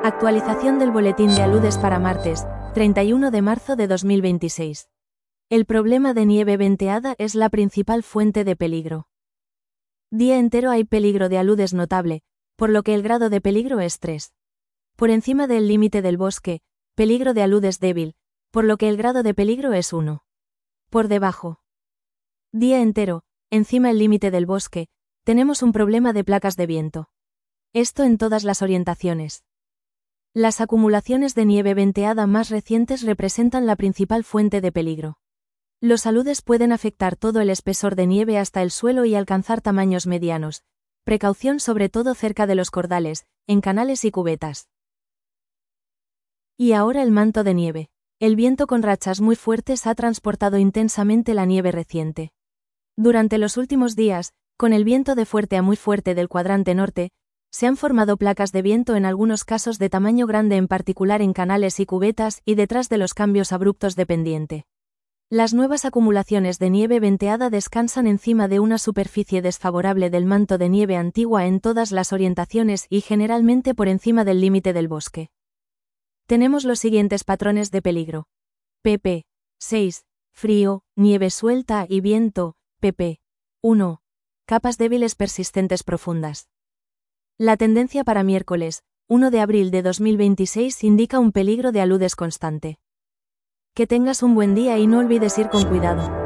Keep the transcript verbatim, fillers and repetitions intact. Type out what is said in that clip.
Actualización del boletín de aludes para martes, treinta y uno de marzo de dos mil veintiséis. El problema de nieve venteada es la principal fuente de peligro. Día entero hay peligro de aludes notable, por lo que el grado de peligro es tres. Por encima del límite del bosque, peligro de aludes débil, por lo que el grado de peligro es uno. Por debajo. Día entero, encima el límite del bosque, tenemos un problema de placas de viento. Esto en todas las orientaciones. Las acumulaciones de nieve venteada más recientes representan la principal fuente de peligro. Los aludes pueden afectar todo el espesor de nieve hasta el suelo y alcanzar tamaños medianos. Precaución sobre todo cerca de los cordales, en canales y cubetas. Y ahora el manto de nieve. El viento con rachas muy fuertes ha transportado intensamente la nieve reciente. Durante los últimos días, con el viento de fuerte a muy fuerte del cuadrante norte, se han formado placas de viento en algunos casos de tamaño grande, en particular en canales y cubetas y detrás de los cambios abruptos de pendiente. Las nuevas acumulaciones de nieve venteada descansan encima de una superficie desfavorable del manto de nieve antigua en todas las orientaciones y generalmente por encima del límite del bosque. Tenemos los siguientes patrones de peligro. pp. seis. Frío, nieve suelta y viento. pp. uno. Capas débiles persistentes profundas. La tendencia para miércoles, primero de abril de dos mil veintiséis, indica un peligro de aludes constante. Que tengas un buen día y no olvides ir con cuidado.